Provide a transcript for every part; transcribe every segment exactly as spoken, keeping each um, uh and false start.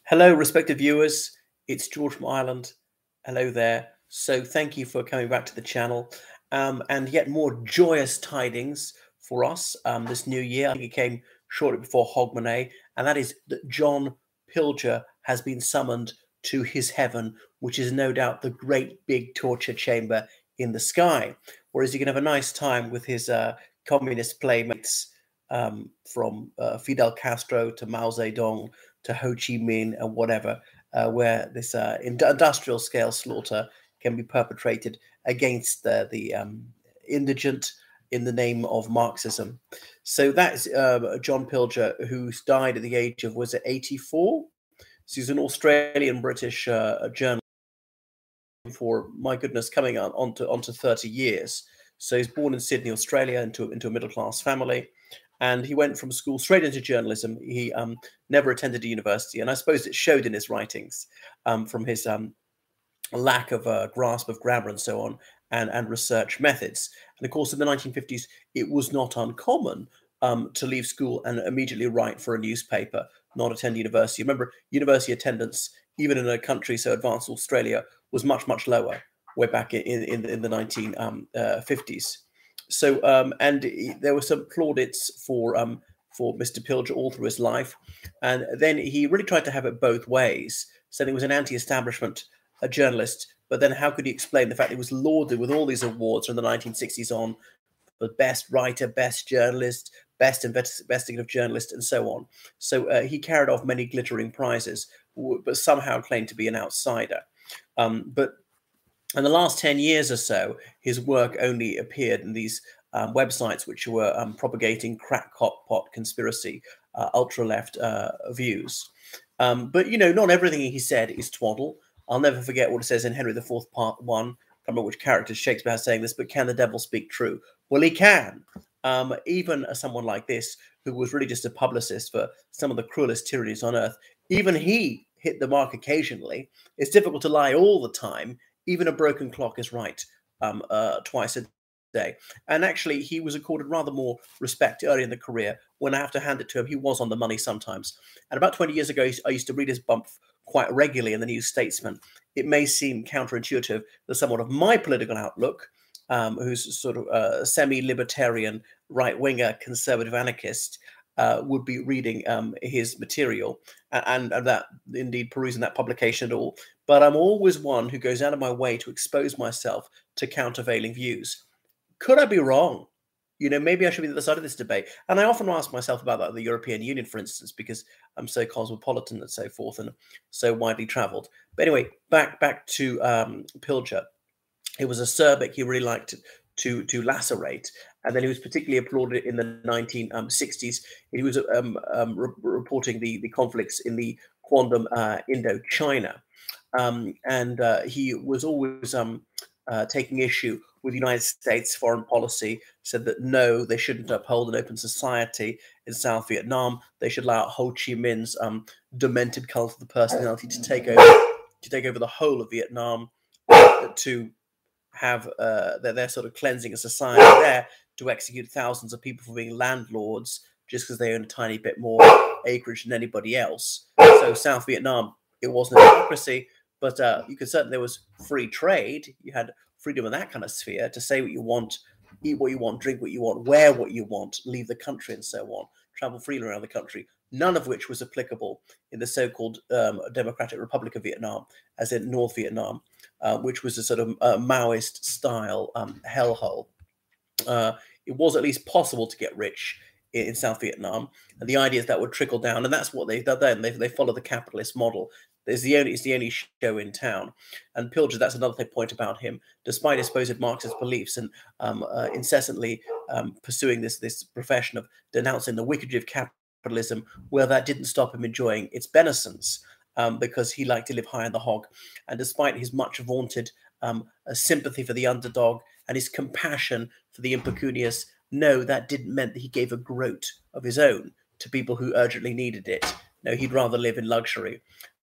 Hello, respected viewers. It's George from Ireland. Hello there. So thank you for coming back to the channel. Um, and yet more joyous tidings for us um, this new year. I think it came shortly before Hogmanay, and that is that John Pilger has been summoned to his heaven, which is no doubt the great big torture chamber in the sky, whereas he can have a nice time with his uh, communist playmates um, from uh, Fidel Castro to Mao Zedong to Ho Chi Minh and whatever, uh, where this uh, industrial scale slaughter can be perpetrated against the, the um, indigent in the name of Marxism. So that's uh, John Pilger, who died at the age of, was it eighty-four? So he's an Australian-British uh, journalist for, my goodness, coming on onto, onto thirty years. So he's born in Sydney, Australia, into, into a middle-class family. And he went from school straight into journalism. He um, never attended a university. And I suppose it showed in his writings um, from his um, lack of uh, grasp of grammar and so on, and, and research methods. And of course, in the nineteen fifties, it was not uncommon um, to leave school and immediately write for a newspaper, not attend university. Remember, university attendance, even in a country so advanced as Australia, was much, much lower way back in, in, in the nineteen fifties. So, um, and he, there were some plaudits for um, for Mister Pilger all through his life. And then he really tried to have it both ways. So he was an anti-establishment a journalist, but then how could he explain the fact that he was lauded with all these awards from the nineteen sixties on for best writer, best journalist, best investigative journalist, and so on. So uh, he carried off many glittering prizes, but somehow claimed to be an outsider. Um, but in the last ten years or so, his work only appeared in these um, websites which were um, propagating crackpot conspiracy, uh, ultra-left uh, views. Um, but, you know, not everything he said is twaddle. I'll never forget what it says in Henry the Fourth, Part One. I can't remember which character Shakespeare has saying this, but can the devil speak true? Well, he can. Um, even as someone like this, who was really just a publicist for some of the cruelest tyrannies on earth, even he hit the mark occasionally. It's difficult to lie all the time. Even a broken clock is right um, uh, twice a day. And actually, he was accorded rather more respect early in the career. When I have to hand it to him, he was on the money sometimes. And about twenty years ago, I used to read his bump quite regularly in the New Statesman. It may seem counterintuitive that someone of my political outlook, um, who's sort of a semi-libertarian, right-winger, conservative anarchist, uh, would be reading um, his material and, and that indeed perusing that publication at all. But I'm always one who goes out of my way to expose myself to countervailing views. Could I be wrong? You know, maybe I should be the other side of this debate. And I often ask myself about that, the European Union, for instance, because I'm so cosmopolitan and so forth and so widely traveled. But anyway, back back to um, Pilger. It was acerbic. He really liked to, to lacerate. And then he was particularly applauded in the nineteen sixties. He was um, um, re reporting the, the conflicts in the quondam uh, Indochina. Um, and uh, he was always um, uh, taking issue with the United States foreign policy, said that no, they shouldn't uphold an open society in South Vietnam. They should allow Ho Chi Minh's um, demented cult of the personality to take over to take over the whole of Vietnam, uh, to have uh, their, their sort of cleansing a society there, to execute thousands of people for being landlords just because they own a tiny bit more acreage than anybody else. So South Vietnam, it wasn't a democracy, but uh, you could certainly, there was free trade. You had freedom in that kind of sphere to say what you want, eat what you want, drink what you want, wear what you want, leave the country and so on, travel freely around the country, none of which was applicable in the so-called um, Democratic Republic of Vietnam, as in North Vietnam, uh, which was a sort of uh, Maoist-style um, hellhole. Uh, it was at least possible to get rich in, in South Vietnam, and the idea is that would trickle down, and that's what they've done then. They, they follow the capitalist model. It's the only, it's the only show in town. And Pilger, that's another point about him, despite his supposed Marxist beliefs and um, uh, incessantly um, pursuing this, this profession of denouncing the wickedry of capitalism, well, that didn't stop him enjoying its beneficence, um, because he liked to live high on the hog. And despite his much vaunted um, sympathy for the underdog and his compassion for the impecunious, no, that didn't mean that he gave a groat of his own to people who urgently needed it. No, he'd rather live in luxury.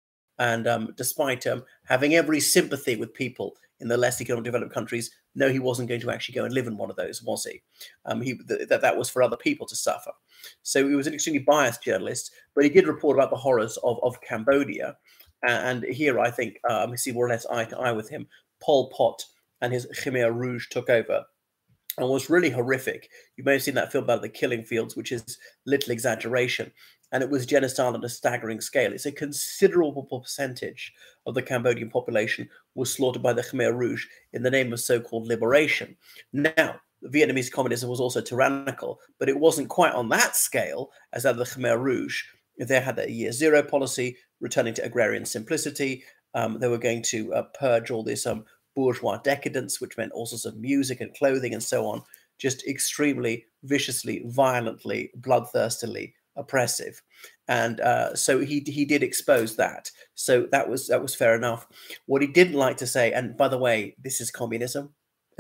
And um, despite um, having every sympathy with people in the less economically developed countries, no, he wasn't going to actually go and live in one of those, was he? Um, he th that that was for other people to suffer. So he was an extremely biased journalist, but he did report about the horrors of, of Cambodia. And here, I think, um, we see more or less eye to eye with him. Pol Pot and his Khmer Rouge took over and was really horrific. You may have seen that film about the killing fields, which is little exaggeration. And it was genocide on a staggering scale. It's a considerable percentage of the Cambodian population was slaughtered by the Khmer Rouge in the name of so-called liberation. Now, Vietnamese communism was also tyrannical, but it wasn't quite on that scale as that of the Khmer Rouge. They had a year zero policy, returning to agrarian simplicity. Um, they were going to uh, purge all this um, bourgeois decadence, which meant all sorts of music and clothing and so on, just extremely viciously, violently, bloodthirstily oppressive. And uh, so he he did expose that. So that was that was fair enough. What he didn't like to say, and by the way, this is communism,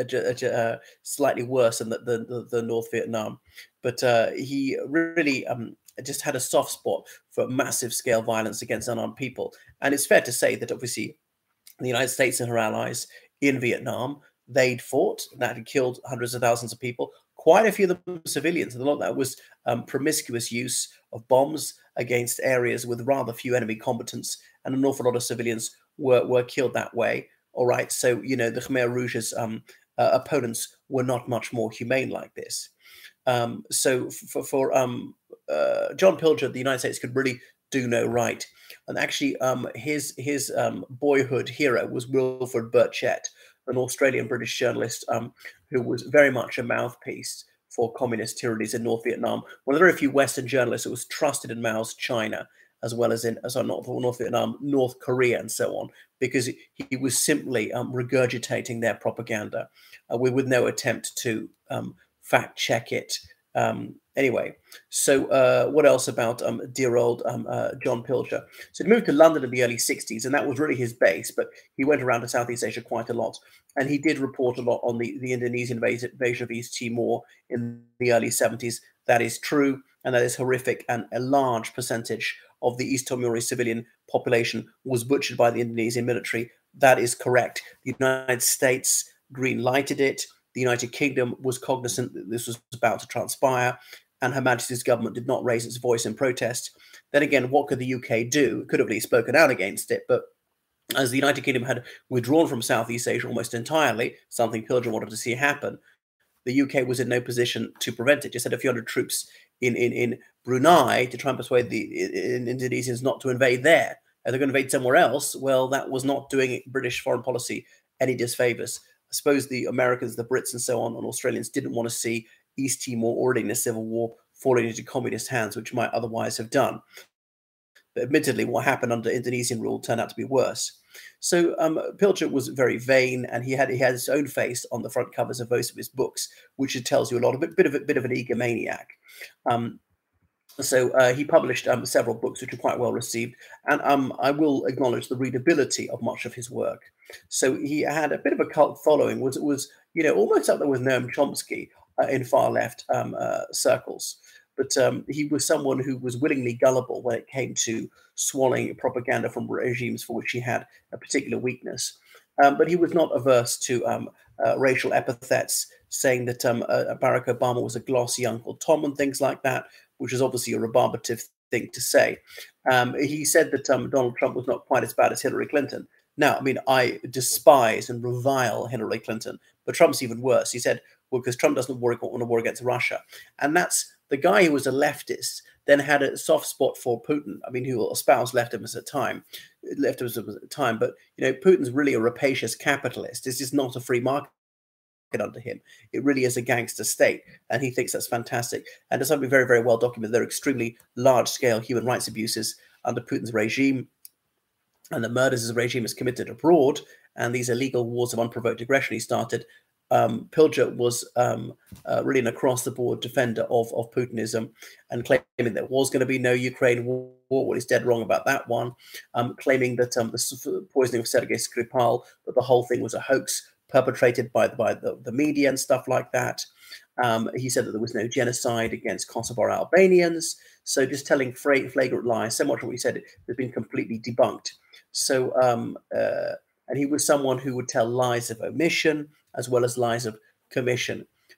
uh, slightly worse than the, the, the North Vietnam, but uh, he really um, just had a soft spot for massive scale violence against unarmed people. And it's fair to say that obviously the United States and her allies in Vietnam, they'd fought, that had killed hundreds of thousands of people, quite a few of them civilians, and a lot of that was um, promiscuous use of bombs against areas with rather few enemy combatants, and an awful lot of civilians were, were killed that way. All right, so, you know, the Khmer Rouge's um, uh, opponents were not much more humane like this. Um, so for, for um, uh, John Pilger, the United States could really do no right. And actually, um, his his um, boyhood hero was Wilfred Burchett, an Australian-British journalist um, who was very much a mouthpiece for communist tyrannies in North Vietnam. One of the very few Western journalists who was trusted in Mao's China, as well as in, as well, not North Vietnam, North Korea, and so on, because he, he was simply um, regurgitating their propaganda uh, with, with no attempt to um, fact check it. Um, anyway, so uh, what else about um, dear old um, uh, John Pilger? So he moved to London in the early sixties, and that was really his base, but he went around to Southeast Asia quite a lot. And he did report a lot on the, the Indonesian invasion of East Timor in the early seventies. That is true, and that is horrific, and a large percentage of the East Timorese civilian population was butchered by the Indonesian military. That is correct. The United States green-lighted it. The United Kingdom was cognizant that this was about to transpire, and Her Majesty's government did not raise its voice in protest. Then again, what could the U K do? It could have really spoken out against it, but as the United Kingdom had withdrawn from Southeast Asia almost entirely, something Pilger wanted to see happen, the U K was in no position to prevent it. Just had a few hundred troops in, in, in Brunei to try and persuade the in, Indonesians not to invade there. If they're going to invade somewhere else, well, that was not doing British foreign policy any disfavors. I suppose the Americans, the Brits, and so on, and Australians didn't want to see East Timor already in a civil war falling into communist hands, which might otherwise have done. But admittedly, what happened under Indonesian rule turned out to be worse. So um, Pilger was very vain, and he had he had his own face on the front covers of most of his books, which tells you a lot of a bit of a bit of an egomaniac. Um, So uh, he published um, several books which were quite well received, and um, I will acknowledge the readability of much of his work. So he had a bit of a cult following, was was you know almost up there with Noam Chomsky uh, in far left um, uh, circles. But um, he was someone who was willingly gullible when it came to swallowing propaganda from regimes for which he had a particular weakness. Um, but he was not averse to um, uh, racial epithets, saying that um, uh, Barack Obama was a glossy Uncle Tom and things like that, which is obviously a rebarbative thing to say. Um, he said that um, Donald Trump was not quite as bad as Hillary Clinton. Now, I mean, I despise and revile Hillary Clinton, but Trump's even worse. He said, well, because Trump doesn't want a war against Russia. And that's the guy who was a leftist, then had a soft spot for Putin. I mean, who espoused leftism at the time, leftism at the time. But, you know, Putin's really a rapacious capitalist. This is not a free market under him. It really is a gangster state, and he thinks that's fantastic. And there's something very, very well documented. There are extremely large-scale human rights abuses under Putin's regime, and the murders his regime has committed abroad, and these illegal wars of unprovoked aggression he started. Um, Pilger was um, uh, really an across-the-board defender of, of Putinism, and claiming there was going to be no Ukraine war. Well, he's dead wrong about that one. Um, claiming that um, the poisoning of Sergei Skripal, that the whole thing was a hoax perpetrated by, by the, the media and stuff like that. Um, he said that there was no genocide against Kosovar Albanians. So just telling flagrant lies. So much of what he said has been completely debunked. So, um, uh, and he was someone who would tell lies of omission as well as lies of commission.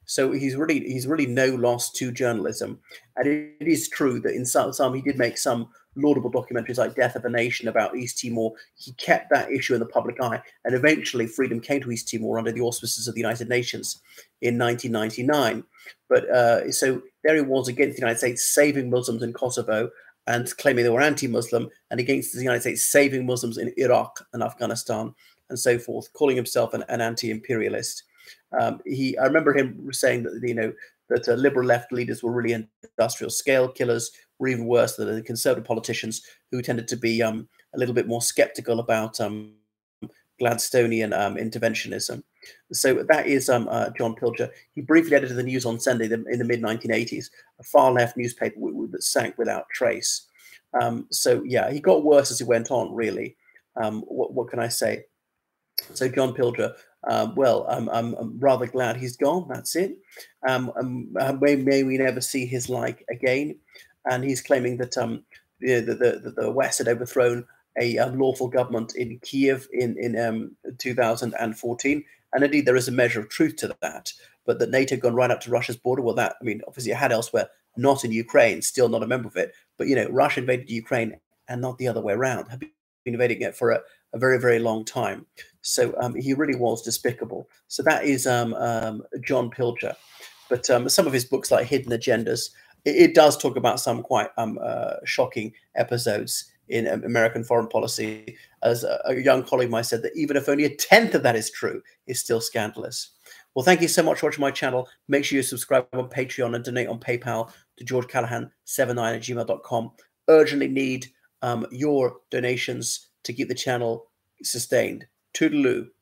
So he's really he's really no loss to journalism. And it, it is true that in some, some he did make some laudable documentaries like Death of a Nation about East Timor. He kept that issue in the public eye, and eventually freedom came to East Timor under the auspices of the United Nations in nineteen ninety-nine. But uh, so there he was against the United States saving Muslims in Kosovo and claiming they were anti-Muslim, and against the United States saving Muslims in Iraq and Afghanistan and so forth, calling himself an, an anti-imperialist. Um, he, I remember him saying that you know that uh, liberal left leaders were really industrial scale killers, were even worse than the conservative politicians who tended to be um, a little bit more skeptical about um, Gladstonian um, interventionism. So that is um, uh, John Pilger. He briefly edited the News on Sunday in the mid nineteen eighties, a far-left newspaper that sank without trace. Um, so yeah, he got worse as he went on, really. Um, what, what can I say? So John Pilger, um, well, I'm, I'm, I'm rather glad he's gone. That's it. Um, um, may, may we never see his like again. And he's claiming that um, the, the, the, the West had overthrown a unlawful government in Kiev in, in um, two thousand fourteen. And indeed, there is a measure of truth to that. But that NATO had gone right up to Russia's border, well, that, I mean, obviously it had elsewhere, not in Ukraine, still not a member of it. But, you know, Russia invaded Ukraine and not the other way around, had been invading it for a, a very, very long time. So um, he really was despicable. So that is um, um, John Pilger. But um, some of his books, like Hidden Agendas, it, it does talk about some quite um, uh, shocking episodes in um, American foreign policy. As a, a young colleague of mine said, that even if only a tenth of that is true, is still scandalous. Well, thank you so much for watching my channel. Make sure you subscribe on Patreon and donate on PayPal to george callahan seventy-nine at gmail dot com. Urgently need um, your donations to keep the channel sustained. Toodaloo.